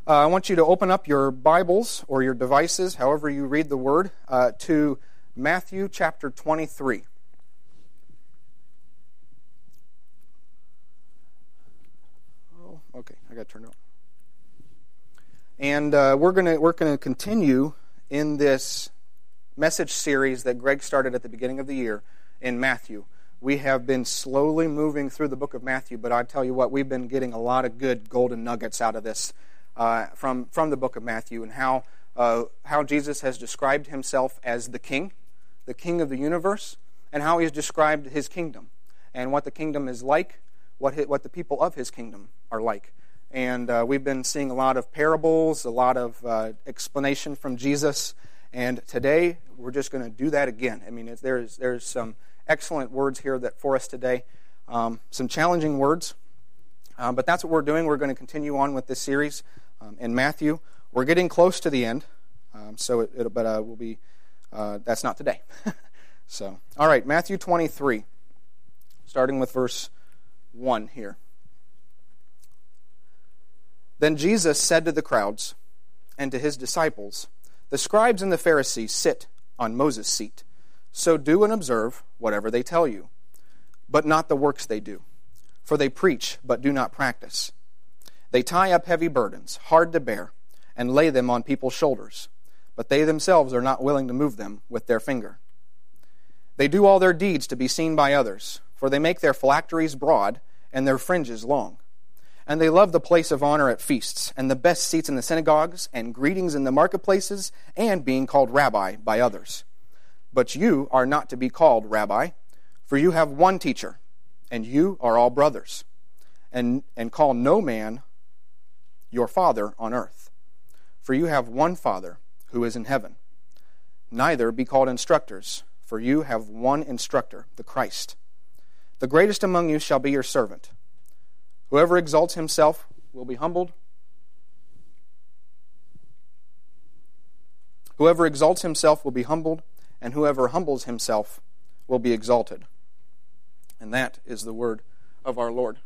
I want you to open up your Bibles or your devices, however you read the Word, to Matthew chapter 23. Oh, okay, I got to turn it on. And we're gonna continue in this message series that Greg started at the beginning of the year in Matthew. We have been slowly moving through the book of Matthew, but I tell you what, we've been getting a lot of good golden nuggets out of this. From the book of Matthew, and how Jesus has described himself as the king of the universe, and how he has described his kingdom, and what the kingdom is like, what the people of his kingdom are like. And we've been seeing a lot of parables, a lot of explanation from Jesus, and today we're just going to do that again. I mean, there's some excellent words here for us today, some challenging words, but that's what we're doing. We're going to continue on with this series. In Matthew, we're getting close to the end, but we'll be. That's not today. So, all right, Matthew 23, starting with verse 1 here. Then Jesus said to the crowds and to his disciples, "The scribes and the Pharisees sit on Moses' seat. So do and observe whatever they tell you, but not the works they do, for they preach but do not practice. They tie up heavy burdens, hard to bear, and lay them on people's shoulders, but they themselves are not willing to move them with their finger. They do all their deeds to be seen by others, for they make their phylacteries broad and their fringes long. And they love the place of honor at feasts, and the best seats in the synagogues, and greetings in the marketplaces, and being called rabbi by others. But you are not to be called rabbi, for you have one teacher, and you are all brothers. And call no man your Father on earth, for you have one Father who is in heaven. Neither be called instructors, for you have one instructor, the Christ. The greatest among you shall be your servant. Whoever exalts himself will be humbled. Whoever exalts himself will be humbled, and whoever humbles himself will be exalted." And that is the word of our Lord.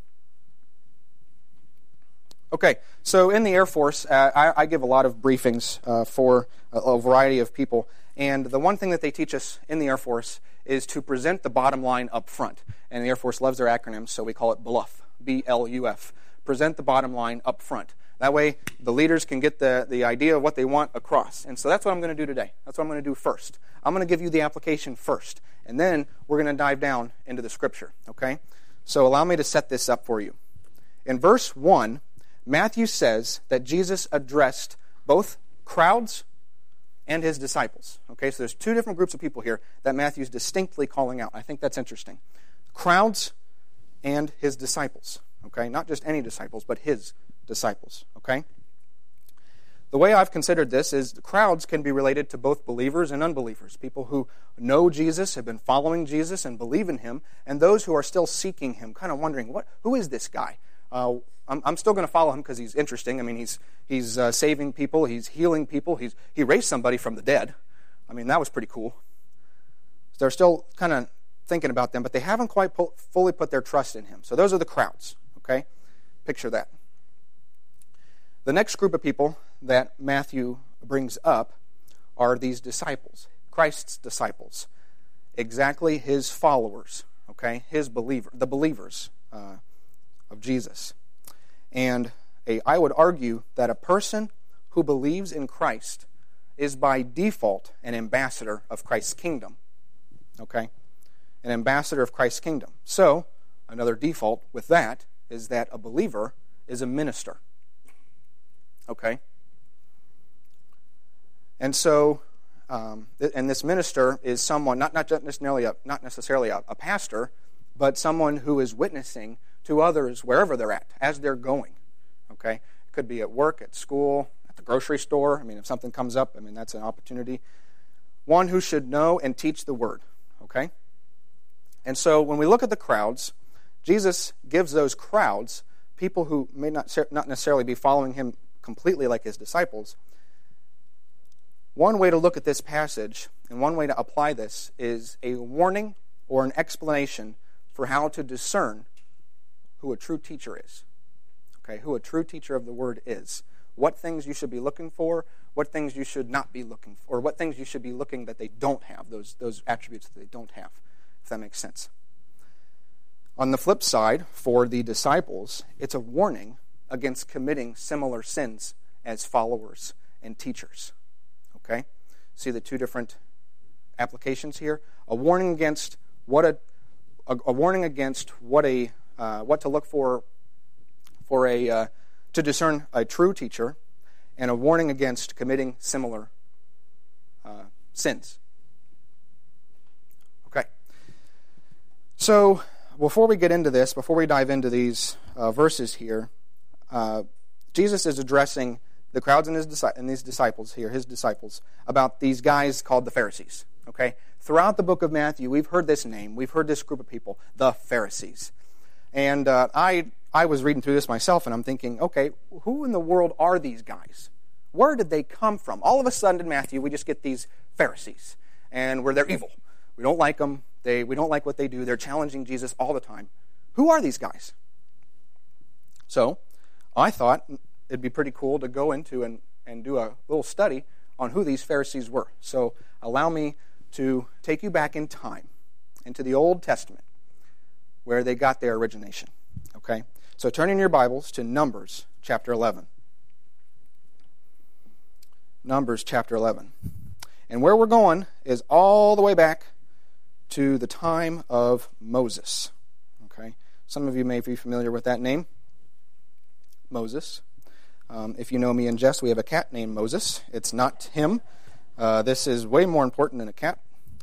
Okay, so in the Air Force, I give a lot of briefings for a variety of people, and the one thing that they teach us in the Air Force is to present the bottom line up front. And the Air Force loves their acronyms, so we call it BLUF, B-L-U-F. Present the bottom line up front. That way, the leaders can get the idea of what they want across. And so that's what I'm going to do today. That's what I'm going to do first. I'm going to give you the application first, and then we're going to dive down into the Scripture, okay? So allow me to set this up for you. In verse 1, Matthew says that Jesus addressed both crowds and his disciples. Okay, so there's two different groups of people here that Matthew's distinctly calling out. I think that's interesting. Crowds and his disciples. Okay, not just any disciples, but his disciples. Okay? The way I've considered this is the crowds can be related to both believers and unbelievers. People who know Jesus, have been following Jesus and believe in him, and those who are still seeking him, kind of wondering, who is this guy? I'm still going to follow him because he's interesting. I mean, he's saving people. He's healing people. He raised somebody from the dead. I mean, that was pretty cool. They're still kind of thinking about them, but they haven't quite fully put their trust in him. So those are the crowds, okay? Picture that. The next group of people that Matthew brings up are these disciples, Christ's disciples, exactly his followers, okay? The believers of Jesus. And I would argue that a person who believes in Christ is by default an ambassador of Christ's kingdom. Okay? An ambassador of Christ's kingdom. So, another default with that is that a believer is a minister. Okay? And so, and this minister is someone, not necessarily a pastor, but someone who is witnessing to others wherever they're at, as they're going. Okay? It could be at work, at school, at the grocery store. I mean, if something comes up, I mean, that's an opportunity. One who should know and teach the word. Okay? And so when we look at the crowds, Jesus gives those crowds, people who may not necessarily be following him completely like his disciples, one way to look at this passage and one way to apply this is a warning or an explanation for how to discern who a true teacher is. Okay, who a true teacher of the word is. what things you should be looking for, what things you should not be looking for, or what things you should be looking that they don't have, those attributes that they don't have, if that makes sense. On the flip side, for the disciples, it's a warning against committing similar sins as followers and teachers. Okay? See the two different applications here? A warning against what to look for to discern a true teacher, and a warning against committing similar sins. Okay. So, before we get into this, before we dive into these verses here, Jesus is addressing the crowds and these disciples here, his disciples, about these guys called the Pharisees. Okay? Throughout the book of Matthew, we've heard this name, we've heard this group of people, the Pharisees. And I was reading through this myself, and I'm thinking, okay, who in the world are these guys? Where did they come from? All of a sudden in Matthew, we just get these Pharisees, and they're evil. We don't like them. We don't like what they do. They're challenging Jesus all the time. Who are these guys? So I thought it'd be pretty cool to go into and do a little study on who these Pharisees were. So allow me to take you back in time, into the Old Testament, where they got their origination. Okay? So turn in your Bibles to Numbers chapter 11. Numbers chapter 11. And where we're going is all the way back to the time of Moses. Okay? Some of you may be familiar with that name, Moses. If you know me and Jess, we have a cat named Moses. It's not him. This is way more important than a cat.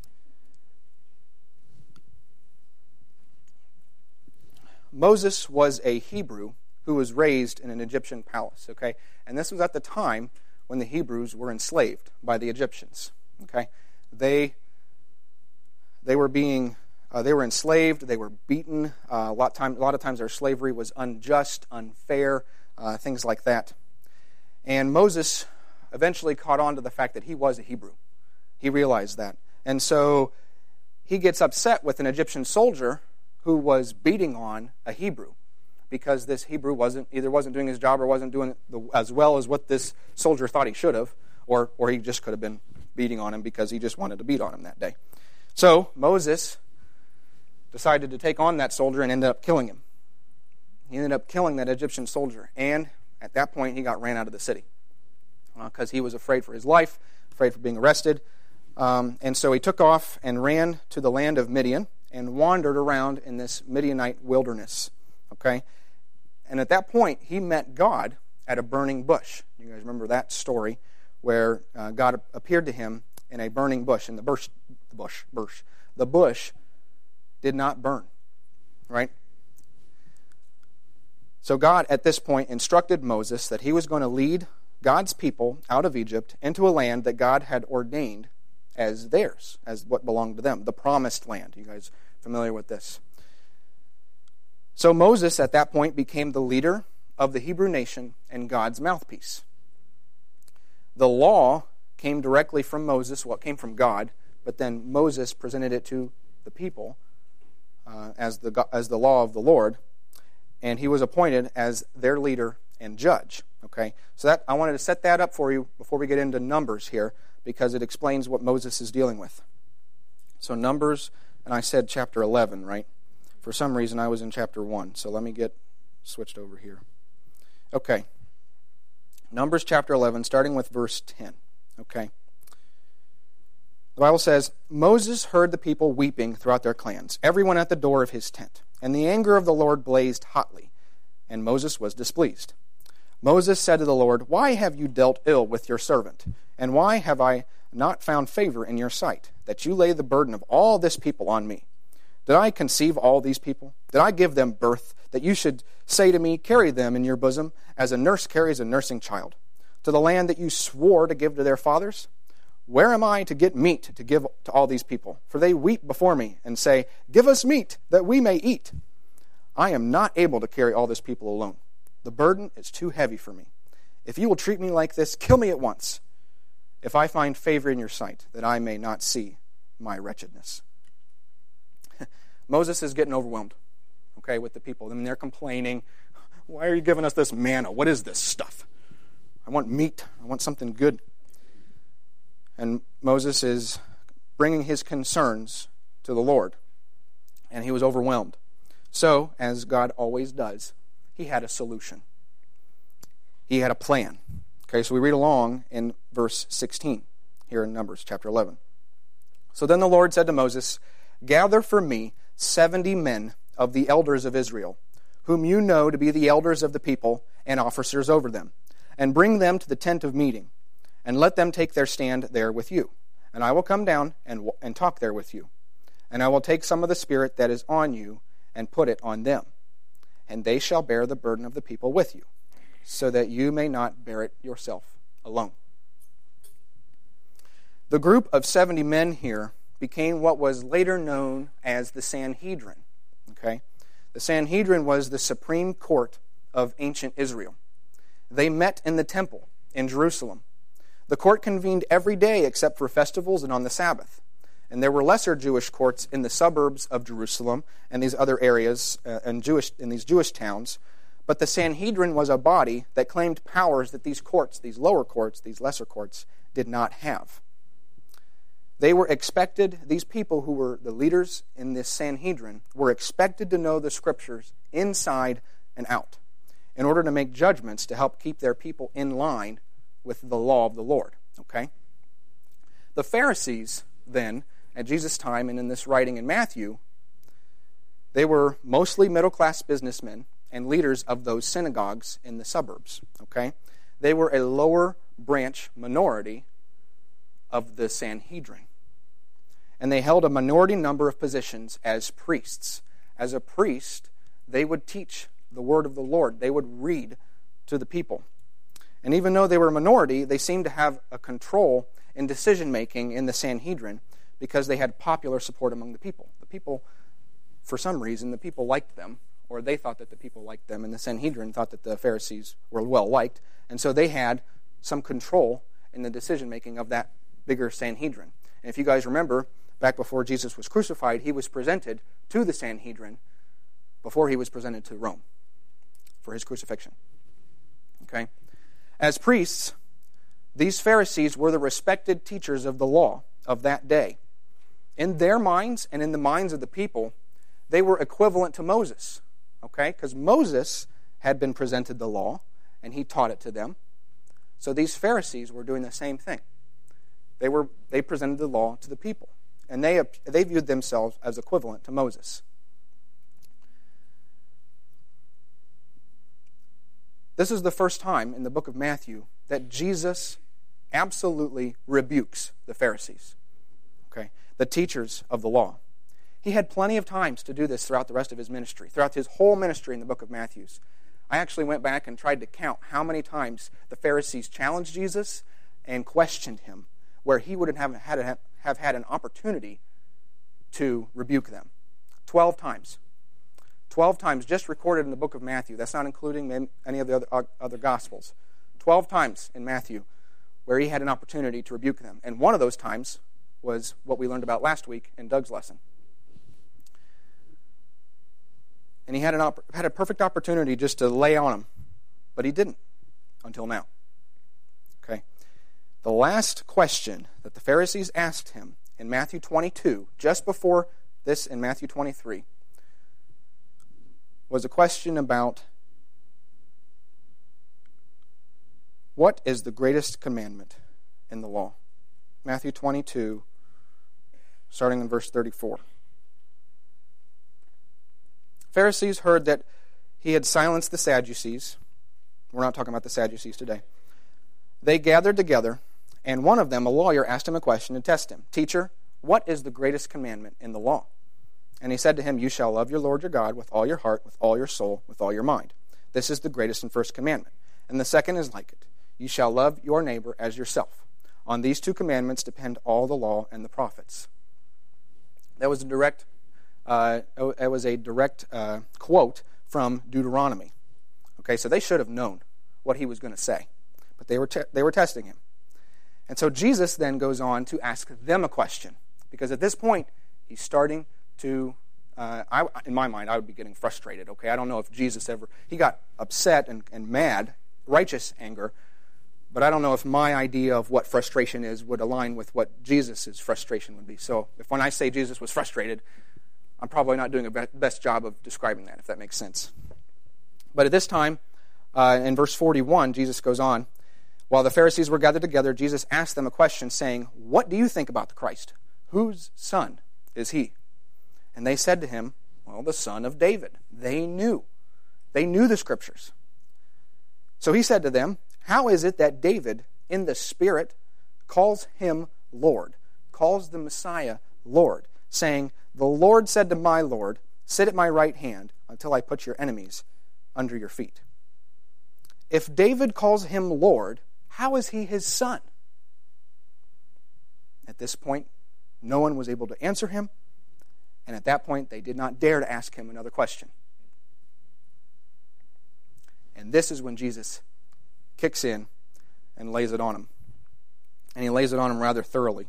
Moses was a Hebrew who was raised in an Egyptian palace, okay? And this was at the time when the Hebrews were enslaved by the Egyptians, okay? They were enslaved, they were beaten. A lot of times their slavery was unjust, unfair, things like that. And Moses eventually caught on to the fact that he was a Hebrew. He realized that. And so he gets upset with an Egyptian soldier who was beating on a Hebrew, because this Hebrew wasn't doing his job or wasn't doing it as well as what this soldier thought he should have, or he just could have been beating on him because he just wanted to beat on him that day. So Moses decided to take on that soldier and ended up killing him. He ended up killing that Egyptian soldier, and at that point he got ran out of the city because he was afraid for his life, afraid for being arrested. And so he took off and ran to the land of Midian and wandered around in this Midianite wilderness. Okay? And at that point, he met God at a burning bush. You guys remember that story where God appeared to him in a burning bush, and the bush did not burn. Right? So God, at this point, instructed Moses that he was going to lead God's people out of Egypt into a land that God had ordained as theirs, as what belonged to them, the promised land. You guys familiar with this? So Moses, at that point, became the leader of the Hebrew nation and God's mouthpiece. The law came directly from Moses, came from God, but then Moses presented it to the people as the law of the Lord, and he was appointed as their leader and judge. Okay, so I wanted to set that up for you before we get into Numbers here, because it explains what Moses is dealing with. So Numbers, and I said chapter 11, right? For some reason I was in chapter 1, so let me get switched over here. Okay, Numbers chapter 11, starting with verse 10. Okay. The Bible says, Moses heard the people weeping throughout their clans, everyone at the door of his tent. And the anger of the Lord blazed hotly, and Moses was displeased. Moses said to the Lord, "Why have you dealt ill with your servant? And why have I not found favor in your sight, that you lay the burden of all this people on me? Did I conceive all these people? Did I give them birth, that you should say to me, carry them in your bosom, as a nurse carries a nursing child, to the land that you swore to give to their fathers? Where am I to get meat to give to all these people? For they weep before me and say, 'Give us meat, that we may eat.' I am not able to carry all this people alone. The burden is too heavy for me. If you will treat me like this, kill me at once, if I find favor in your sight, that I may not see my wretchedness." Moses is getting overwhelmed, okay, with the people. I mean, they're complaining, "Why are you giving us this manna? What is this stuff?" I want meat. I want something good. And Moses is bringing his concerns to the Lord. And he was overwhelmed. So, as God always does, he had a solution. He had a plan. Okay, so we read along in verse 16 here in Numbers chapter 11. So then the Lord said to Moses, "Gather for me 70 men of the elders of Israel, whom you know to be the elders of the people and officers over them, and bring them to the tent of meeting, and let them take their stand there with you. And I will come down and talk there with you. And I will take some of the Spirit that is on you and put it on them. And they shall bear the burden of the people with you, so that you may not bear it yourself alone." The group of 70 men here became what was later known as the Sanhedrin. Okay? The Sanhedrin was the supreme court of ancient Israel. They met in the temple in Jerusalem. The court convened every day except for festivals and on the Sabbath. And there were lesser Jewish courts in the suburbs of Jerusalem and these other areas in these Jewish towns. But the Sanhedrin was a body that claimed powers that these courts, these lower courts, these lesser courts, did not have. They were expected, these people who were the leaders in this Sanhedrin, were expected to know the Scriptures inside and out in order to make judgments to help keep their people in line with the law of the Lord. Okay? The Pharisees, then, at Jesus' time and in this writing in Matthew, they were mostly middle-class businessmen and leaders of those synagogues in the suburbs. Okay? They were a lower branch minority of the Sanhedrin. And they held a minority number of positions as priests. As a priest, they would teach the word of the Lord. They would read to the people. And even though they were a minority, they seemed to have a control in decision-making in the Sanhedrin because they had popular support among the people. The people, for some reason, the people liked them, or they thought that the people liked them, and the Sanhedrin thought that the Pharisees were well-liked, and so they had some control in the decision-making of that bigger Sanhedrin. And if you guys remember, back before Jesus was crucified, he was presented to the Sanhedrin before he was presented to Rome for his crucifixion. Okay? As priests, these Pharisees were the respected teachers of the law of that day. In their minds and in the minds of the people, they were equivalent to Moses. Okay? Because Moses had been presented the law, and he taught it to them. So these Pharisees were doing the same thing. They presented the law to the people, and they viewed themselves as equivalent to Moses. This is the first time in the book of Matthew that Jesus absolutely rebukes the Pharisees, okay, the teachers of the law. He had plenty of times to do this throughout the rest of his ministry, throughout his whole ministry in the book of Matthew. I actually went back and tried to count how many times the Pharisees challenged Jesus and questioned him, where he would have had an opportunity to rebuke them. 12 times. 12 times just recorded in the book of Matthew. That's not including any of the other Gospels. 12 times in Matthew where he had an opportunity to rebuke them. And one of those times was what we learned about last week in Doug's lesson. And he had a perfect opportunity just to lay on him, but he didn't until now. Okay? The last question that the Pharisees asked him in Matthew 22, just before this in Matthew 23, was a question about what is the greatest commandment in the law. Matthew 22, starting in verse 34. Pharisees heard that he had silenced the Sadducees. We're not talking about the Sadducees today. They gathered together, and one of them, a lawyer, asked him a question to test him. "Teacher, what is the greatest commandment in the law?" And he said to him, "You shall love your Lord your God with all your heart, with all your soul, with all your mind. This is the greatest and first commandment. And the second is like it. You shall love your neighbor as yourself. On these two commandments depend all the law and the prophets." That was a direct quote from Deuteronomy. Okay, so they should have known what he was going to say, but they were testing him. And so Jesus then goes on to ask them a question, because at this point he's starting to, in my mind, I would be getting frustrated. Okay, I don't know if Jesus he got upset and mad, righteous anger, But I don't know if my idea of what frustration is would align with what Jesus' frustration would be. So if when I say Jesus was frustrated, I'm probably not doing a best job of describing that, if that makes sense. But at this time, in verse 41, Jesus goes on, while the Pharisees were gathered together, Jesus asked them a question, saying, "What do you think about the Christ? Whose son is he?" And they said to him, "Well, the son of David." They knew the Scriptures. So he said to them, "How is it that David, in the Spirit, calls him Lord, calls the Messiah Lord, saying, 'The Lord said to my Lord, sit at my right hand until I put your enemies under your feet'? If David calls him Lord, how is he his son?" At this point, no one was able to answer him, and at that point, they did not dare to ask him another question. And this is when Jesus kicks in and lays it on him. And he lays it on him rather thoroughly.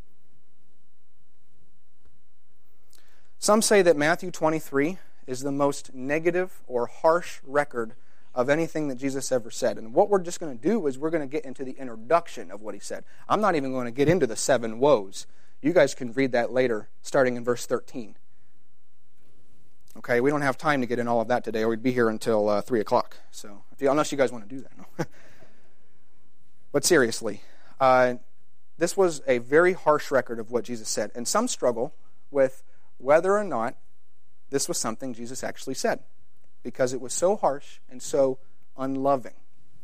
Some say that Matthew 23 is the most negative or harsh record of anything that Jesus ever said. And what we're just going to do is we're going to get into the introduction of what he said. I'm not even going to get into the 7 woes. You guys can read that later, starting in verse 13. Okay, we don't have time to get in all of that today, or we'd be here until 3 o'clock. So, unless you guys want to do that. No. But seriously, this was a very harsh record of what Jesus said. And some struggle with whether or not this was something Jesus actually said, because it was so harsh and so unloving.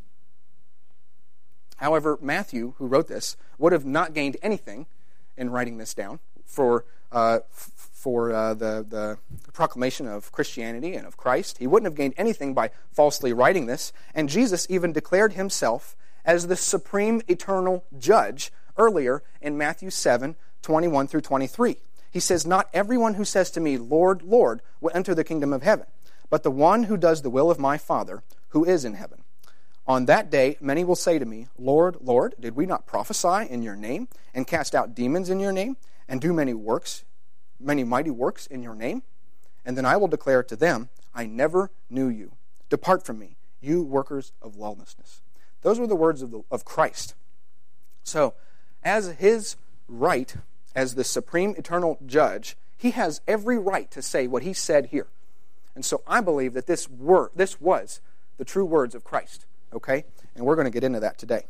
However, Matthew, who wrote this, would have not gained anything in writing this down for the proclamation of Christianity and of Christ. He wouldn't have gained anything by falsely writing this. And Jesus even declared himself as the supreme eternal judge earlier in Matthew 7, 21 through 23. He says, "Not everyone who says to me, 'Lord, Lord,' will enter the kingdom of heaven, but the one who does the will of my Father who is in heaven. On that day, many will say to me, 'Lord, Lord, did we not prophesy in your name, and cast out demons in your name, and do many mighty works in your name?' And then I will declare to them, 'I never knew you. Depart from me, you workers of lawlessness.'" Those were the words of Christ. So, as his right, as the supreme eternal judge, he has every right to say what he said here. And so I believe that this was the true words of Christ. Okay? And we're going to get into that today.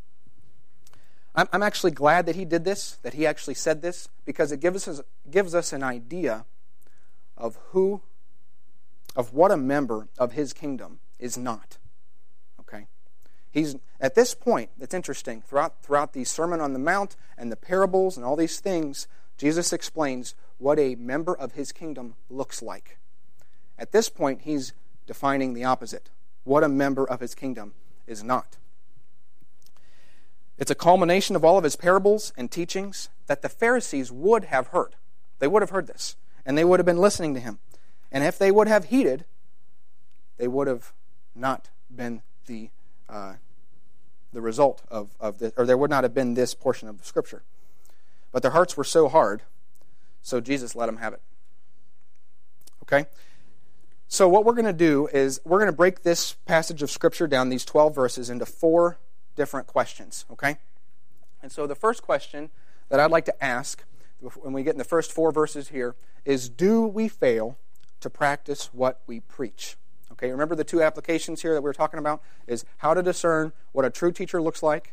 I'm actually glad that he did this, that he actually said this, because it gives us an idea of what a member of his kingdom is not. Okay? He's at this point, it's interesting, throughout the Sermon on the Mount and the parables and all these things, Jesus explains what a member of his kingdom looks like. At this point, he's defining the opposite, what a member of his kingdom is not. It's a culmination of all of his parables and teachings that the Pharisees would have heard. They would have heard this, and they would have been listening to him. And if they would have heeded, they would have not been the result of this, or there would not have been this portion of the Scripture. But their hearts were so hard, so Jesus let them have it. Okay? So what we're going to do is we're going to break this passage of Scripture down, these 12 verses, into 4 different questions. Okay? And so the first question that I'd like to ask when we get in the first 4 verses here is, do we fail to practice what we preach? Okay, remember the 2 applications here that we were talking about? Is how to discern what a true teacher looks like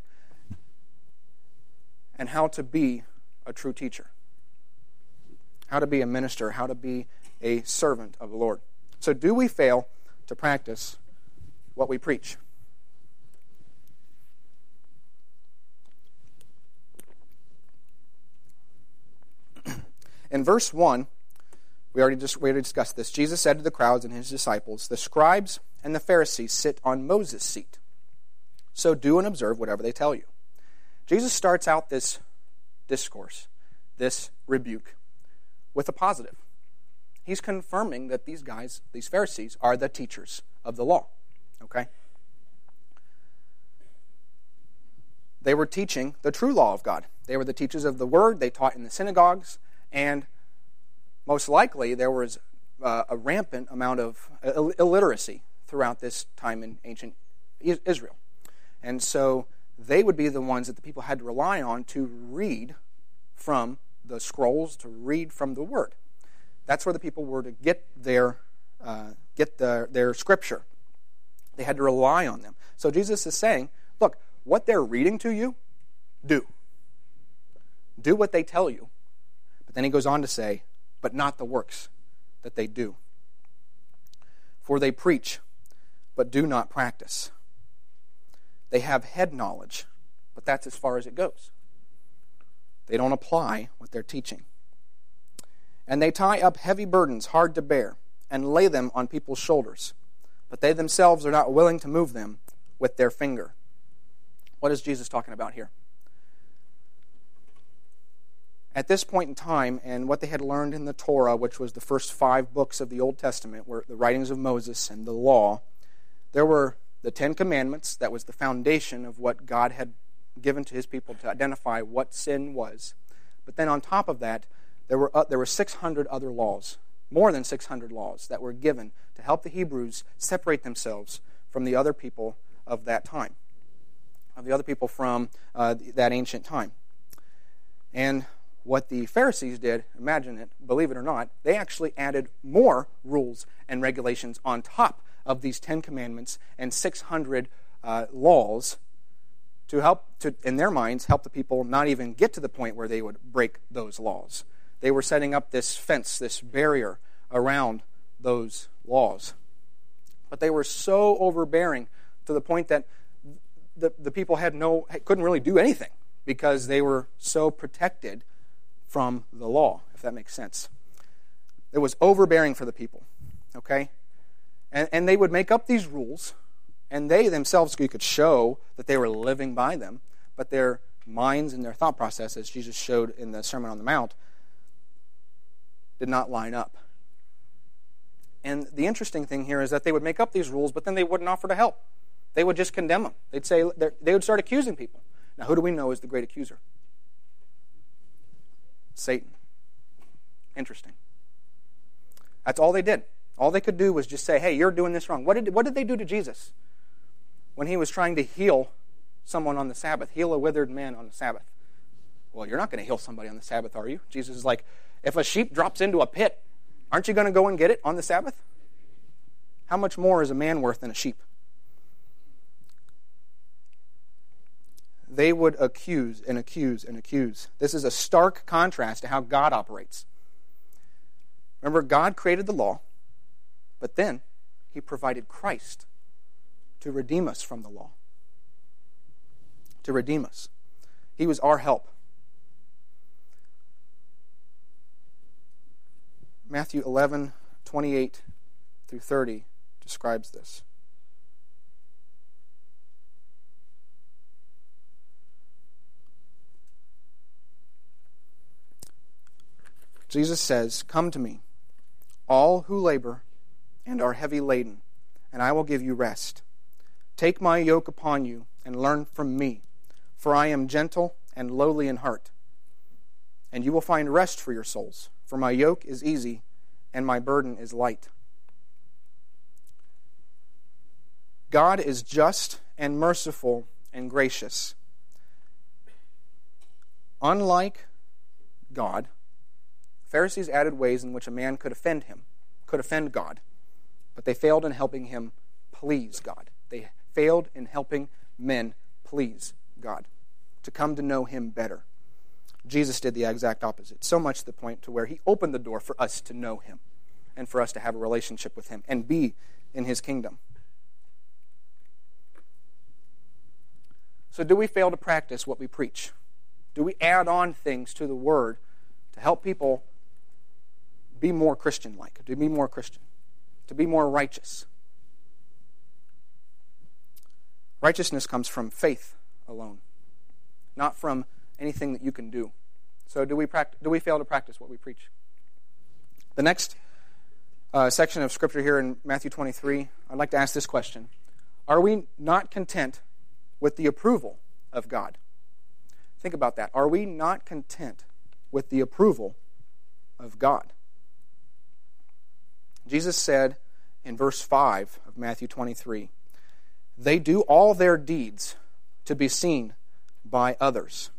and how to be a true teacher. How to be a minister, how to be a servant of the Lord. So do we fail to practice what we preach? In verse 1, we already discussed this. Jesus said to the crowds and his disciples, "The scribes and the Pharisees sit on Moses' seat. So do and observe whatever they tell you." Jesus starts out this discourse, this rebuke, with a positive. He's confirming that these guys, these Pharisees, are the teachers of the law. Okay? They were teaching the true law of God. They were the teachers of the Word. They taught in the synagogues. And most likely there was a rampant amount of illiteracy throughout this time in ancient Israel. And so they would be the ones that the people had to rely on to read from the scrolls, to read from the Word. That's where the people were to get their scripture. They had to rely on them. So Jesus is saying, look, what they're reading to you, do. Do what they tell you. But then he goes on to say, but not the works that they do. For they preach, but do not practice. They have head knowledge, but that's as far as it goes. They don't apply what they're teaching. And they tie up heavy burdens hard to bear and lay them on people's shoulders, but they themselves are not willing to move them with their finger. What is Jesus talking about here? At this point in time, and what they had learned in the Torah, which was the first 5 books of the Old Testament, were the writings of Moses and the law, there were the 10 Commandments. That was the foundation of what God had given to his people to identify what sin was. But then on top of that, there were 600 other laws, more than 600 laws that were given to help the Hebrews separate themselves from the other people of that time, of the other people from that ancient time. And what the Pharisees did, imagine it, believe it or not, they actually added more rules and regulations on top of these 10 Commandments and 600 laws to help, in their minds, help the people not even get to the point where they would break those laws. They were setting up this fence, this barrier around those laws. But they were so overbearing to the point that the people couldn't really do anything because they were so protected from the law, if that makes sense. It was overbearing for the people, okay? And they would make up these rules, and they themselves, you could show that they were living by them, but their minds and their thought process, as Jesus showed in the Sermon on the Mount, did not line up. And the interesting thing here is that they would make up these rules, but then they wouldn't offer to help. They would just condemn them. They would start accusing people. Now, who do we know is the great accuser? Satan. Interesting. That's all they did. All they could do was just say, hey, you're doing this wrong. What did they do to Jesus when he was trying to heal someone on the Sabbath, heal a withered man on the Sabbath? Well, you're not going to heal somebody on the Sabbath, are you? Jesus is like, if a sheep drops into a pit, aren't you going to go and get it on the Sabbath? How much more is a man worth than a sheep? They would accuse and accuse and accuse. This is a stark contrast to how God operates. Remember, God created the law, but then he provided Christ to redeem us from the law. To redeem us. He was our help. Matthew 11:28 through 30 describes this. Jesus says, "Come to me, all who labor and are heavy laden, and I will give you rest. Take my yoke upon you and learn from me, for I am gentle and lowly in heart, and you will find rest for your souls. For my yoke is easy and my burden is light." God is just and merciful and gracious. Unlike God, Pharisees added ways in which a man could offend God, but they failed in helping him please God. They failed in helping men please God, to come to know him better. Jesus did the exact opposite, so much to the point to where he opened the door for us to know him and for us to have a relationship with him and be in his kingdom. So do we fail to practice what we preach? Do we add on things to the word to help people be more Christian-like, to be more Christian, to be more righteous? Righteousness comes from faith alone, not from anything that you can do. So do we fail to practice what we preach? The next section of Scripture here in Matthew 23, I'd like to ask this question. Are we not content with the approval of God? Think about that. Are we not content with the approval of God? Jesus said in verse 5 of Matthew 23, "They do all their deeds to be seen by others.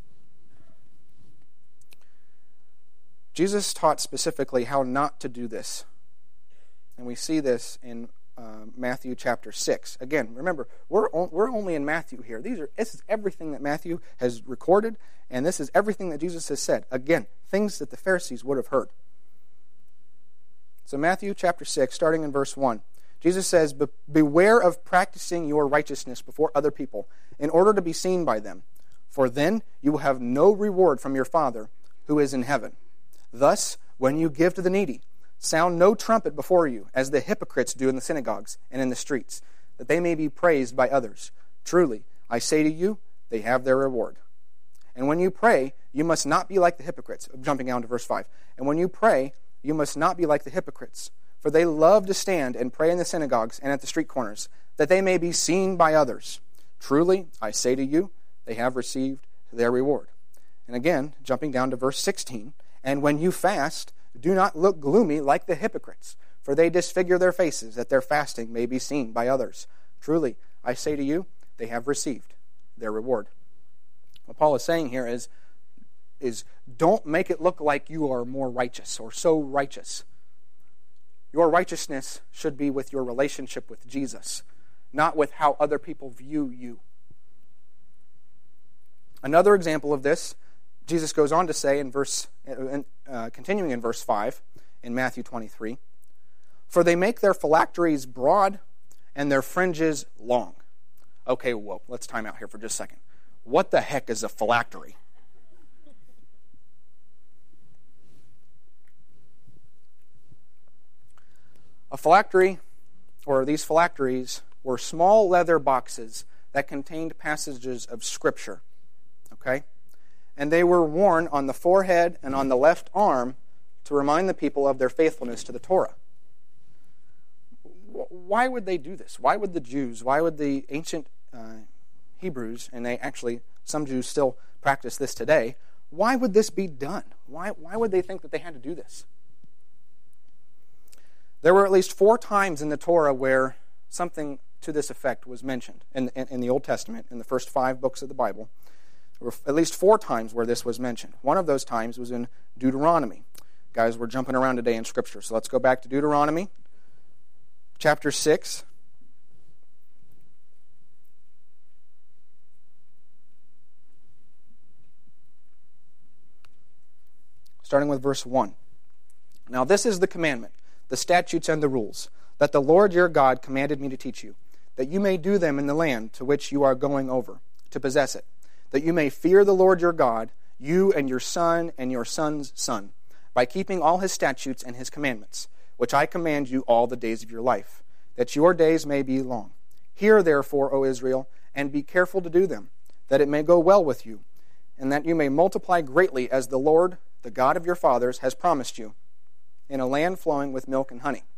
Jesus taught specifically how not to do this. And we see this in Matthew chapter 6. Again, remember, we're only in Matthew here. This is everything that Matthew has recorded, and this is everything that Jesus has said. Again, things that the Pharisees would have heard. So Matthew chapter 6, starting in verse 1, Jesus says, "Beware of practicing your righteousness before other people, in order to be seen by them. For then you will have no reward from your Father who is in heaven. Thus, when you give to the needy, sound no trumpet before you, as the hypocrites do in the synagogues and in the streets, that they may be praised by others. Truly, I say to you, they have their reward. And when you pray, you must not be like the hypocrites." Jumping down to verse 5. "And when you pray, you must not be like the hypocrites, for they love to stand and pray in the synagogues and at the street corners, that they may be seen by others. Truly, I say to you, they have received their reward." And again, jumping down to verse 16, "And when you fast, do not look gloomy like the hypocrites, for they disfigure their faces, that their fasting may be seen by others. Truly, I say to you, they have received their reward." What Paul is saying here is don't make it look like you are more righteous or so righteous. Your righteousness should be with your relationship with Jesus, not with how other people view you. Another example of this, Jesus goes on to say continuing in verse 5 in Matthew 23, "For they make their phylacteries broad and their fringes long." Okay, whoa, let's time out here for just a second. What the heck is a phylactery? A phylactery, or these phylacteries, were small leather boxes that contained passages of Scripture. Okay? And they were worn on the forehead and on the left arm to remind the people of their faithfulness to the Torah. Why would they do this? Why would the Jews, why would the ancient Hebrews, and some Jews still practice this today, why would this be done? Why would they think that they had to do this? There were at least 4 times in the Torah where something to this effect was mentioned in the Old Testament, in the first 5 books of the Bible. There were at least 4 times where this was mentioned. One of those times was in Deuteronomy. Guys, we're jumping around today in Scripture, so let's go back to Deuteronomy, chapter 6. Starting with verse 1. "Now this is the commandment, the statutes and the rules, that the Lord your God commanded me to teach you, that you may do them in the land to which you are going over, to possess it, that you may fear the Lord your God, you and your son and your son's son, by keeping all his statutes and his commandments, which I command you all the days of your life, that your days may be long. Hear therefore, O Israel, and be careful to do them, that it may go well with you, and that you may multiply greatly as the Lord, the God of your fathers, has promised you, in a land flowing with milk and honey."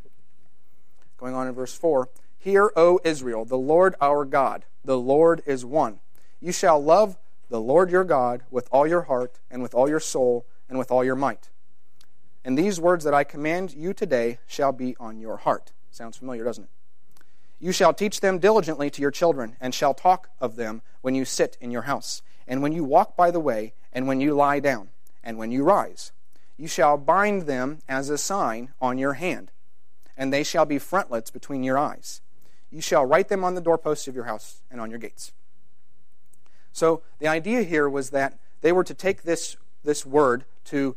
Going on in verse 4, "Hear, O Israel, the Lord our God, the Lord is one. You shall love the Lord your God with all your heart and with all your soul and with all your might. And these words that I command you today shall be on your heart." Sounds familiar, doesn't it? "You shall teach them diligently to your children, and shall talk of them when you sit in your house, and when you walk by the way, and when you lie down, and when you rise. You shall bind them as a sign on your hand, and they shall be frontlets between your eyes. You shall write them on the doorposts of your house and on your gates." So the idea here was that they were to take this word to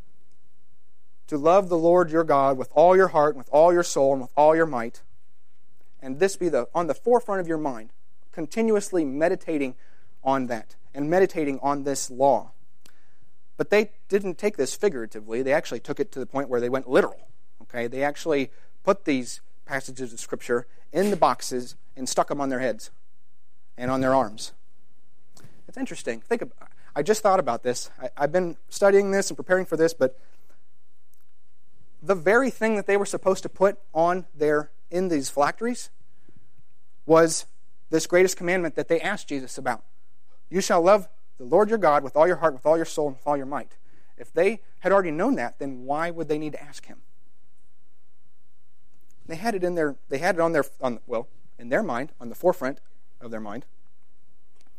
love the Lord your God with all your heart, and with all your soul, and with all your might, and this be on the forefront of your mind, continuously meditating on that, and meditating on this law. But they didn't take this figuratively. They actually took it to the point where they went literal. Okay, they actually put these passages of Scripture in the boxes and stuck them on their heads and on their arms. It's interesting. I just thought about this. I've been studying this and preparing for this, but the very thing that they were supposed to put in these phylacteries was this greatest commandment that they asked Jesus about. You shall love the Lord your God with all your heart, with all your soul, and with all your might. If they had already known that, then why would they need to ask him? They had it in their mind, on the forefront of their mind.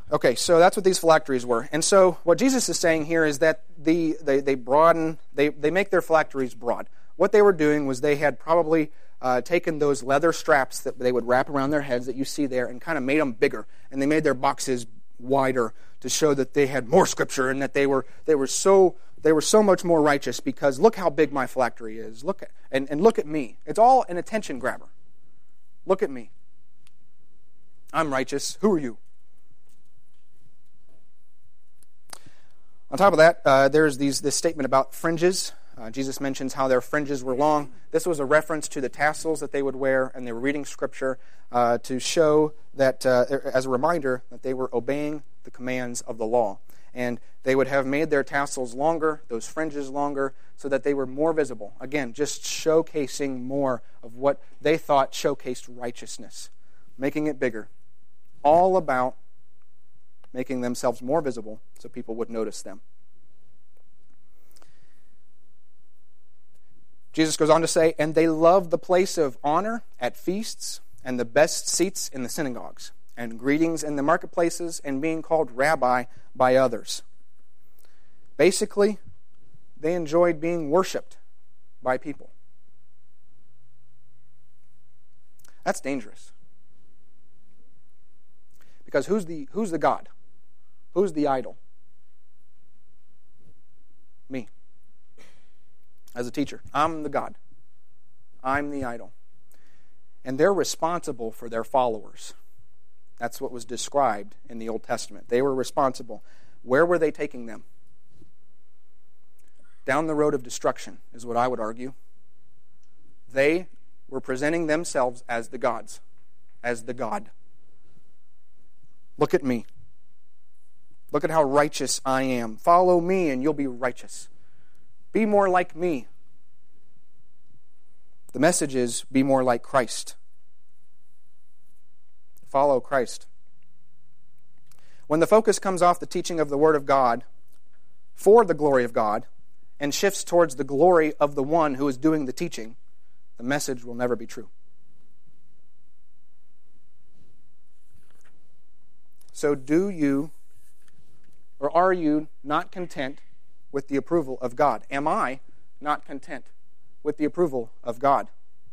Okay, so that's what these phylacteries were. And so what Jesus is saying here is that they make their phylacteries broad. What they were doing was they had probably taken those leather straps that they would wrap around their heads that you see there and kind of made them bigger. And they made their boxes wider to show that they had more Scripture and that they were so much more righteous because look how big my phylactery is. Look at me. It's all an attention grabber. Look at me. I'm righteous. Who are you? On top of that, there's this statement about fringes. Jesus mentions how their fringes were long. This was a reference to the tassels that they would wear, and they were reading Scripture to show that, as a reminder, that they were obeying the commands of the law. And they would have made their tassels longer, those fringes longer, so that they were more visible. Again, just showcasing more of what they thought showcased righteousness, making it bigger. All about making themselves more visible so people would notice them. Jesus goes on to say, and they loved the place of honor at feasts and the best seats in the synagogues and greetings in the marketplaces and being called rabbi by others. Basically, they enjoyed being worshipped by people. That's dangerous. Because who's the God? Who's the idol? Me. As a teacher, I'm the God. I'm the idol. And they're responsible for their followers. That's what was described in the Old Testament. They were responsible. Where were they taking them? Down the road of destruction, is what I would argue. They were presenting themselves as the gods, as the God. Look at me. Look at how righteous I am. Follow me and you'll be righteous. Be more like me. The message is, be more like Christ. Follow Christ. When the focus comes off the teaching of the Word of God for the glory of God and shifts towards the glory of the one who is doing the teaching, the message will never be true. So do you, or are you not content with the approval of God? Am I not content with the approval of God?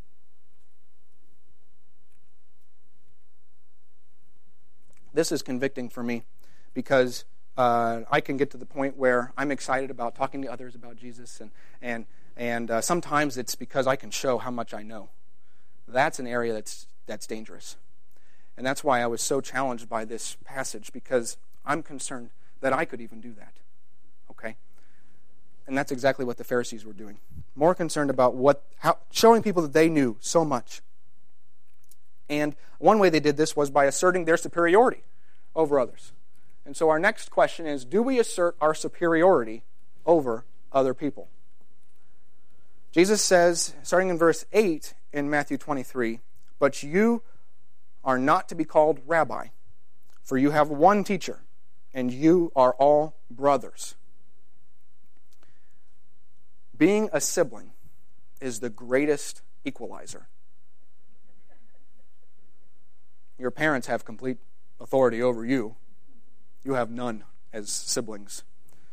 This is convicting for me because I can get to the point where I'm excited about talking to others about Jesus, and sometimes it's because I can show how much I know. That's an area that's dangerous. And that's why I was so challenged by this passage, because I'm concerned that I could even do that. Okay? And that's exactly what the Pharisees were doing. More concerned about showing people that they knew so much. And one way they did this was by asserting their superiority over others. And so our next question is, do we assert our superiority over other people? Jesus says, starting in verse 8 in Matthew 23, but you are not to be called rabbi, for you have one teacher, and you are all brothers. Being a sibling is the greatest equalizer. Your parents have complete authority over you. You have none as siblings.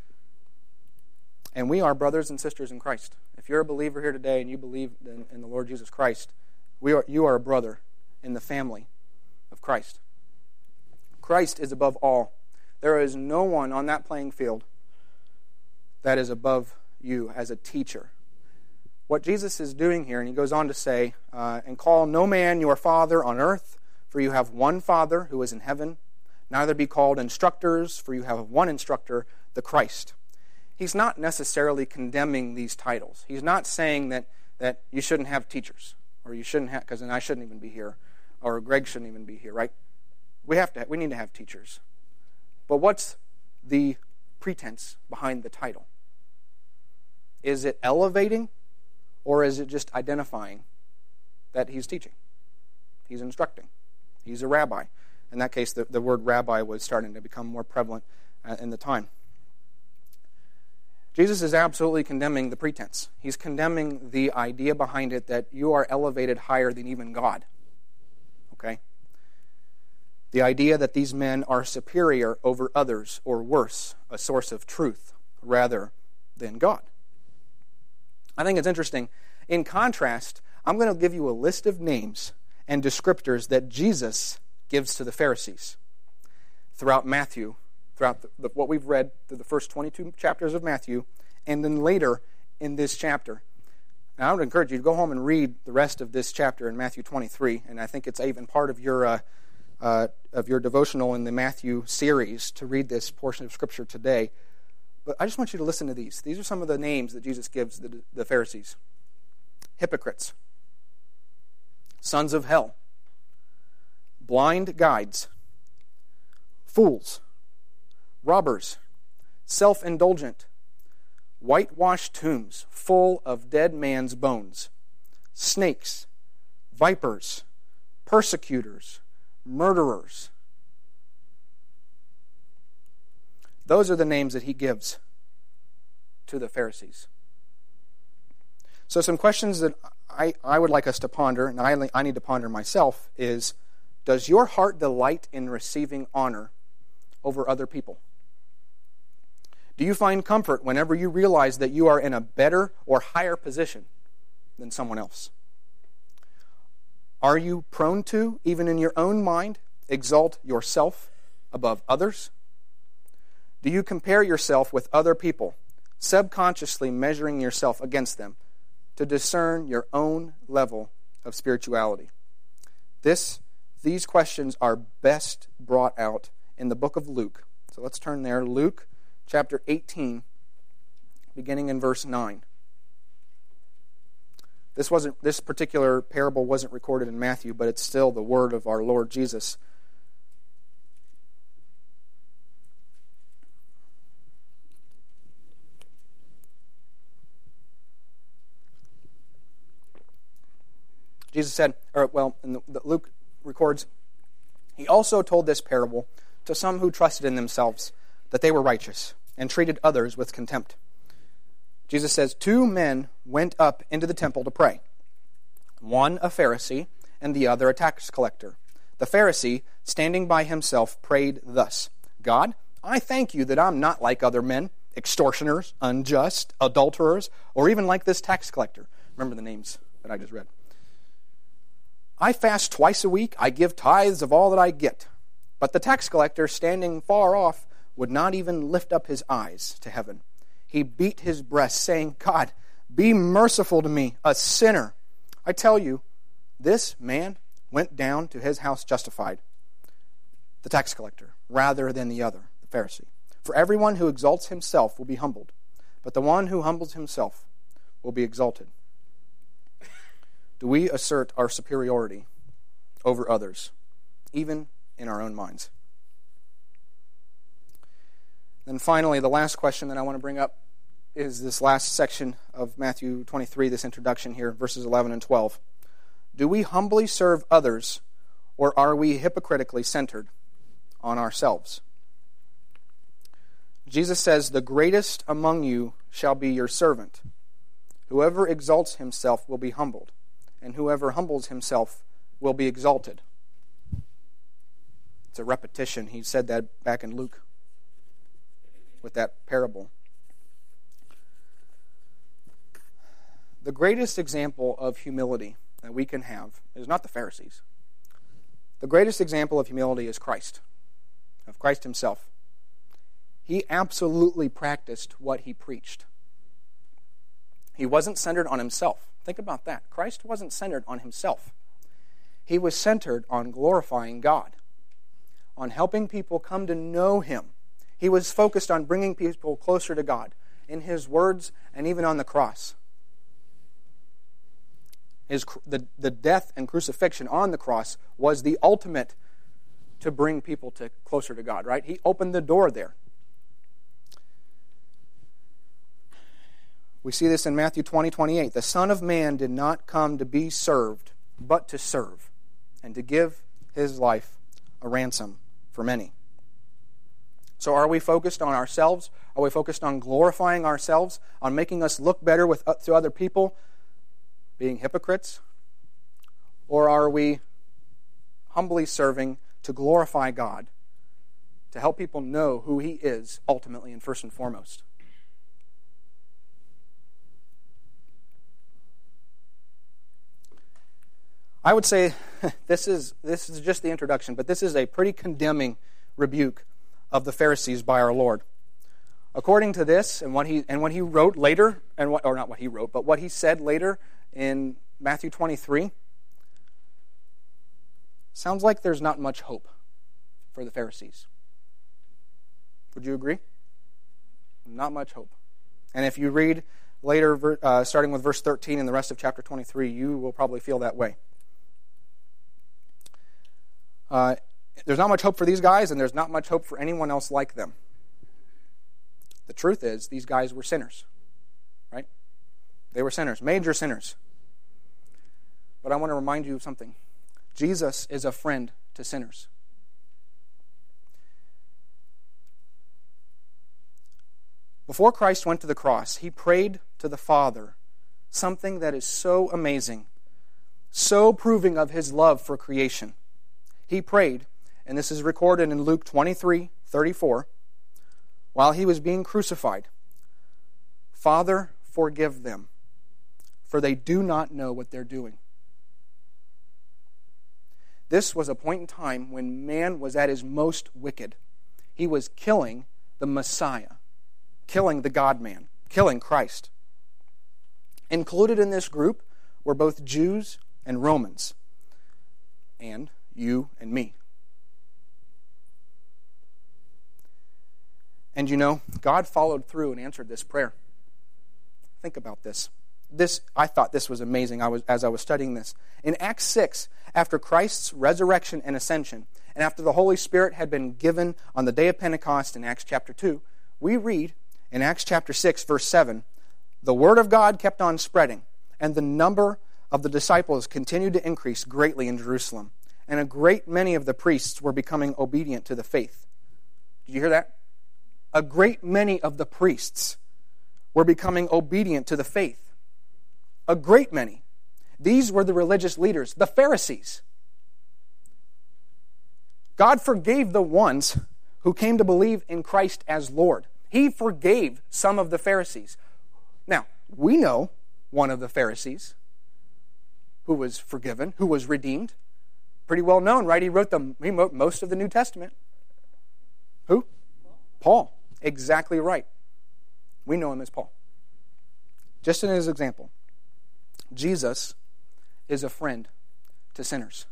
And we are brothers and sisters in Christ. If you're a believer here today and you believe in the Lord Jesus Christ, you are a brother in the family of Christ. Christ is above all. There is no one on that playing field that is above you as a teacher. What Jesus is doing here, and he goes on to say, and call no man your father on earth, for you have one Father who is in heaven. Neither be called instructors, for you have one instructor, the Christ. He's not necessarily condemning these titles. He's not saying that you shouldn't have teachers, or you shouldn't have, because then I shouldn't even be here, or Greg shouldn't even be here, right? We need to have teachers. But what's the pretense behind the title? Is it elevating, or is it just identifying that he's teaching? He's instructing. He's a rabbi. In that case, the word rabbi was starting to become more prevalent in the time. Jesus is absolutely condemning the pretense. He's condemning the idea behind it that you are elevated higher than even God. Okay? The idea that these men are superior over others, or worse, a source of truth rather than God. I think it's interesting. In contrast, I'm going to give you a list of names and descriptors that Jesus gives to the Pharisees throughout Matthew, throughout what we've read through the first 22 chapters of Matthew, and then later in this chapter. And I would encourage you to go home and read the rest of this chapter in Matthew 23, and I think it's even part of your devotional in the Matthew series to read this portion of Scripture today. But I just want you to listen to these. These are some of the names that Jesus gives the Pharisees. Hypocrites, sons of hell, blind guides, fools, robbers, self-indulgent, whitewashed tombs full of dead man's bones, snakes, vipers, persecutors, murderers. Those are the names that he gives to the Pharisees. So some questions that I would like us to ponder, and I need to ponder myself, is, does your heart delight in receiving honor over other people? Do you find comfort whenever you realize that you are in a better or higher position than someone else? Are you prone to, even in your own mind, exalt yourself above others? Do you compare yourself with other people, subconsciously measuring yourself against them to discern your own level of spirituality? These questions are best brought out in the book of Luke. So let's turn there. Luke chapter 18, beginning in verse 9. This particular parable wasn't recorded in Matthew, but it's still the word of our Lord Jesus. Jesus said, Luke records, he also told this parable to some who trusted in themselves that they were righteous and treated others with contempt. Jesus says, 2 men went up into the temple to pray, one a Pharisee and the other a tax collector. The Pharisee, standing by himself, prayed thus, God, I thank you that I'm not like other men, extortioners, unjust, adulterers, or even like this tax collector. Remember the names that I just read. I fast twice a week, I give tithes of all that I get. But the tax collector, standing far off, would not even lift up his eyes to heaven. He beat his breast, saying, God, be merciful to me, a sinner. I tell you, this man went down to his house justified, the tax collector, rather than the other, the Pharisee. For everyone who exalts himself will be humbled, but the one who humbles himself will be exalted. Do we assert our superiority over others, even in our own minds? Then finally, the last question that I want to bring up is this last section of Matthew 23, this introduction here, verses 11 and 12. Do we humbly serve others, or are we hypocritically centered on ourselves? Jesus says, the greatest among you shall be your servant. Whoever exalts himself will be humbled, and whoever humbles himself will be exalted. It's a repetition. He said that back in Luke with that parable. The greatest example of humility that we can have is not the Pharisees. The greatest example of humility is Christ, of Christ himself. He absolutely practiced what he preached. He wasn't centered on himself. Think about that. Christ wasn't centered on himself. He was centered on glorifying God, on helping people come to know him. He was focused on bringing people closer to God in his words and even on the cross. The death and crucifixion on the cross was the ultimate to bring people closer to God, right? He opened the door there. We see this in Matthew 20:28. The Son of Man did not come to be served, but to serve, and to give his life a ransom for many. So are we focused on ourselves? Are we focused on glorifying ourselves, on making us look better to other people, being hypocrites? Or are we humbly serving to glorify God, to help people know who He is ultimately and first and foremost. I would say this is just the introduction, but this is a pretty condemning rebuke of the Pharisees by our Lord. According to this, and what he wrote later, what he said later in Matthew 23, sounds like there's not much hope for the Pharisees. Would you agree? Not much hope. And if you read later, starting with verse 13 and the rest of chapter 23, you will probably feel that way. There's not much hope for these guys, and there's not much hope for anyone else like them. The truth is, these guys were sinners, right? They were sinners, major sinners. But I want to remind you of something. Jesus is a friend to sinners. Before Christ went to the cross, He prayed to the Father something that is so amazing, so proving of His love for creation. He prayed, and this is recorded in Luke 23:34, while He was being crucified, "Father, forgive them, for they do not know what they're doing." This was a point in time when man was at his most wicked. He was killing the Messiah, killing the God-man, killing Christ. Included in this group were both Jews and Romans, and you and me. And you know, God followed through and answered this prayer. Think about this. I thought this was amazing as I was studying this. In Acts 6, after Christ's resurrection and ascension, and after the Holy Spirit had been given on the day of Pentecost in Acts chapter 2, we read in Acts chapter 6, verse 7, "The word of God kept on spreading, and the number of the disciples continued to increase greatly in Jerusalem, and a great many of the priests were becoming obedient to the faith." Did you hear that? A great many of the priests were becoming obedient to the faith. A great many. These were the religious leaders, the Pharisees. God forgave the ones who came to believe in Christ as Lord. He forgave some of the Pharisees. Now, we know one of the Pharisees who was forgiven, who was redeemed. Pretty well known, right? He wrote most of the New Testament. Who? Paul. Exactly right. We know him as Paul. Just in his example, Jesus is a friend to sinners.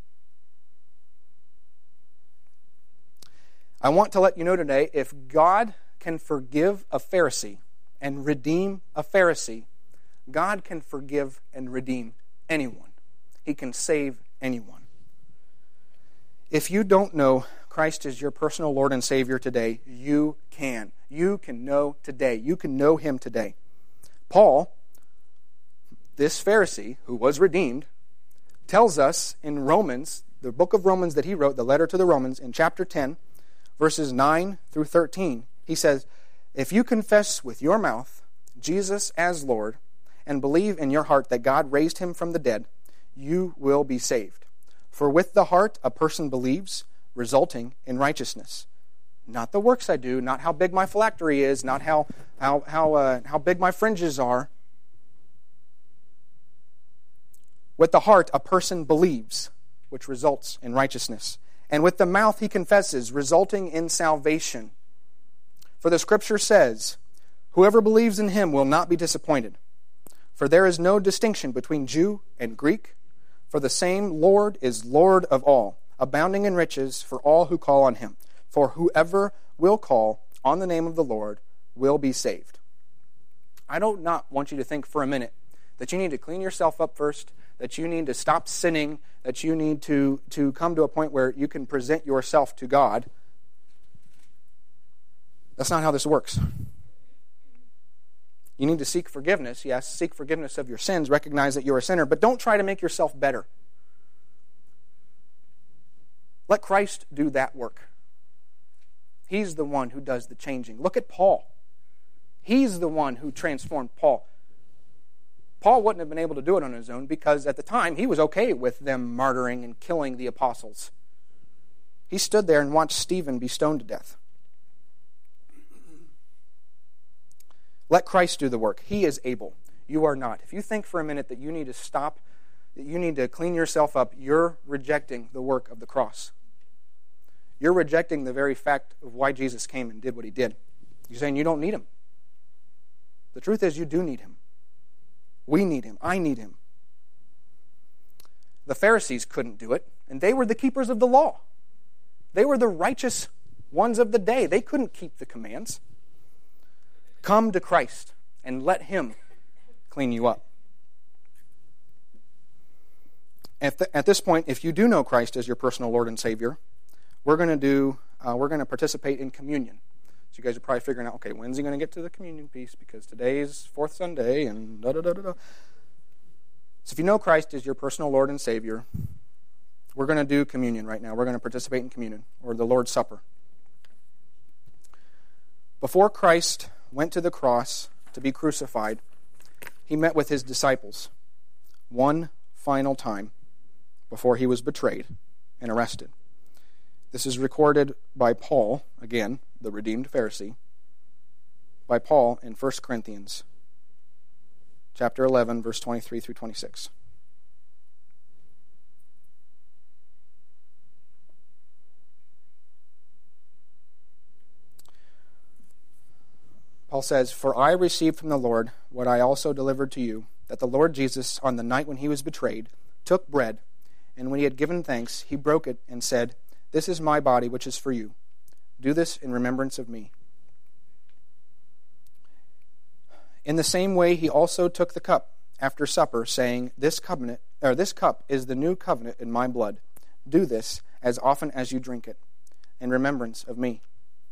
I want to let you know today, if God can forgive a Pharisee and redeem a Pharisee, God can forgive and redeem anyone. He can save anyone. If you don't know Christ is your personal Lord and Savior today, you can. You can know today. You can know Him today. Paul, this Pharisee who was redeemed, tells us in Romans, the book of Romans that he wrote, the letter to the Romans, in chapter 10, verses 9 through 13, he says, "If you confess with your mouth Jesus as Lord and believe in your heart that God raised Him from the dead, you will be saved. For with the heart a person believes, resulting in righteousness." Not the works I do, not how big my phylactery is, not how big my fringes are. With the heart a person believes, which results in righteousness. And with the mouth he confesses, resulting in salvation. For the Scripture says, "Whoever believes in Him will not be disappointed. For there is no distinction between Jew and Greek, for the same Lord is Lord of all, abounding in riches for all who call on Him. For whoever will call on the name of the Lord will be saved." I do not want you to think for a minute that you need to clean yourself up first, that you need to stop sinning, that you need to come to a point where you can present yourself to God. That's not how this works. You need to seek forgiveness. Yes, seek forgiveness of your sins. Recognize that you're a sinner, but don't try to make yourself better. Let Christ do that work. He's the one who does the changing. Look at Paul. He's the one who transformed Paul. Paul wouldn't have been able to do it on his own because at the time he was okay with them martyring and killing the apostles. He stood there and watched Stephen be stoned to death. Let Christ do the work. He is able. You are not. If you think for a minute that you need to stop, that you need to clean yourself up, you're rejecting the work of the cross. You're rejecting the very fact of why Jesus came and did what he did. You're saying you don't need him. The truth is you do need him. We need him. I need him. The Pharisees couldn't do it, and they were the keepers of the law. They were the righteous ones of the day. They couldn't keep the commands. Come to Christ and let him clean you up. At this point, if you do know Christ as your personal Lord and Savior, we're going to participate in communion. So you guys are probably figuring out, okay, when's he going to get to the communion piece? Because today's fourth Sunday and da-da-da-da-da. So if you know Christ as your personal Lord and Savior, we're going to do communion right now. We're going to participate in communion, or the Lord's Supper. Before Christ went to the cross to be crucified, he met with his disciples one final time before he was betrayed and arrested. This is recorded by Paul, again, the redeemed Pharisee, by Paul in 1 Corinthians chapter 11, verse 23 through 26. Paul says, "For I received from the Lord what I also delivered to you, that the Lord Jesus, on the night when he was betrayed, took bread, and when he had given thanks, he broke it and said, 'This is my body, which is for you. Do this in remembrance of me.' In the same way, he also took the cup after supper, saying, 'This cup is the new covenant in my blood. Do this as often as you drink it, in remembrance of me.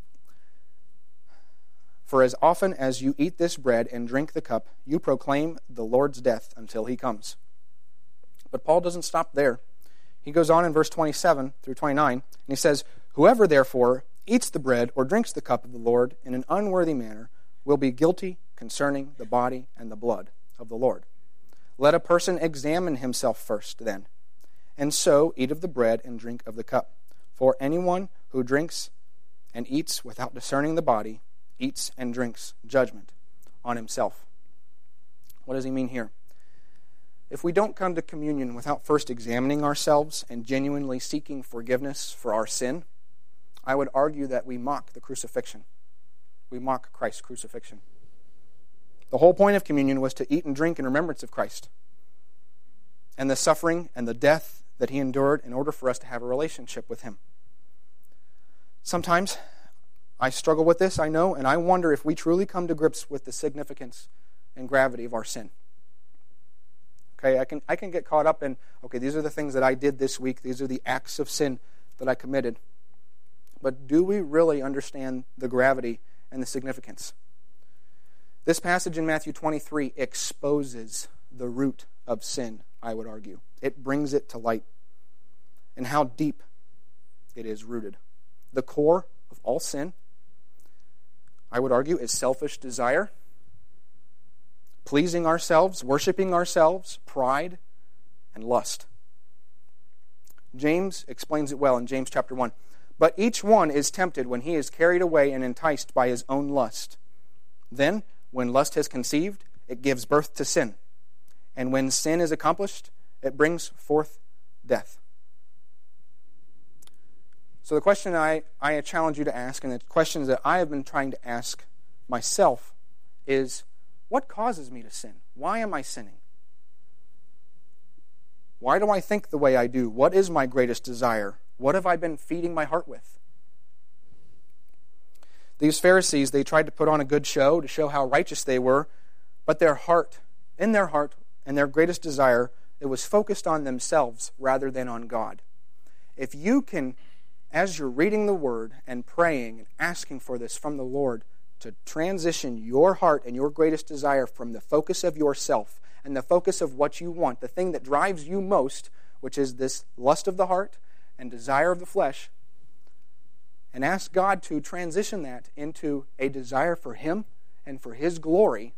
For as often as you eat this bread and drink the cup, you proclaim the Lord's death until he comes.'" But Paul doesn't stop there. He goes on in verse 27 through 29, and he says, "Whoever therefore eats the bread or drinks the cup of the Lord in an unworthy manner will be guilty concerning the body and the blood of the Lord. Let a person examine himself first then, and so eat of the bread and drink of the cup. For anyone who drinks and eats without discerning the body eats and drinks judgment on himself." What does he mean here? If we don't come to communion without first examining ourselves and genuinely seeking forgiveness for our sin, I would argue that we mock the crucifixion. We mock Christ's crucifixion. The whole point of communion was to eat and drink in remembrance of Christ and the suffering and the death that he endured in order for us to have a relationship with him. Sometimes I struggle with this, I know, and I wonder if we truly come to grips with the significance and gravity of our sin. Okay, I can get caught up in, okay, these are the things that I did this week. These are the acts of sin that I committed. But do we really understand the gravity and the significance? This passage in Matthew 23 exposes the root of sin, I would argue. It brings it to light and how deep it is rooted. The core of all sin, I would argue, is selfish desire, pleasing ourselves, worshiping ourselves, pride, and lust. James explains it well in James chapter 1. "But each one is tempted when he is carried away and enticed by his own lust. Then, when lust has conceived, it gives birth to sin. And when sin is accomplished, it brings forth death." So the question I challenge you to ask, and the questions that I have been trying to ask myself, is, what causes me to sin? Why am I sinning? Why do I think the way I do? What is my greatest desire? What have I been feeding my heart with? These Pharisees, they tried to put on a good show to show how righteous they were, but in their heart, and their greatest desire, it was focused on themselves rather than on God. If you can, as you're reading the Word and praying and asking for this from the Lord, to transition your heart and your greatest desire from the focus of yourself and the focus of what you want, the thing that drives you most, which is this lust of the heart and desire of the flesh, and ask God to transition that into a desire for Him and for His glory,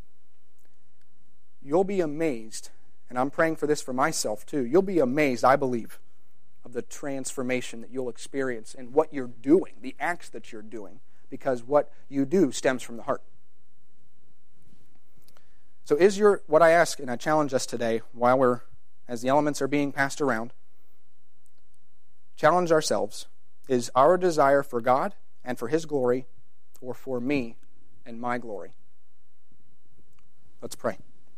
you'll be amazed, and I'm praying for this for myself too, you'll be amazed, I believe, of the transformation that you'll experience in what you're doing, the acts that you're doing, because what you do stems from the heart. So what I ask and I challenge us today, as the elements are being passed around, challenge ourselves, is our desire for God and for His glory, or for me and my glory? Let's pray.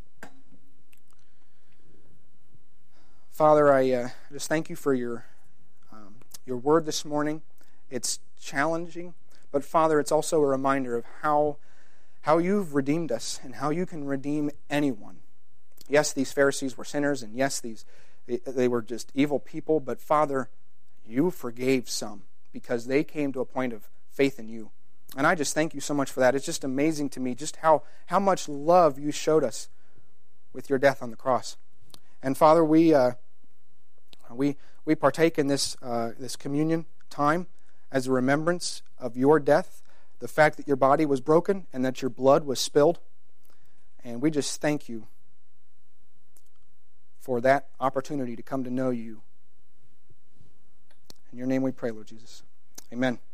Father, I just thank you for your word this morning. It's challenging, but Father, it's also a reminder of how you've redeemed us and how you can redeem anyone. Yes, these Pharisees were sinners, and yes, they were just evil people, but Father, you forgave some because they came to a point of faith in you. And I just thank you so much for that. It's just amazing to me just how much love you showed us with your death on the cross. And Father, we partake in this communion time as a remembrance of your death, the fact that your body was broken and that your blood was spilled. And we just thank you for that opportunity to come to know you. In your name we pray, Lord Jesus. Amen.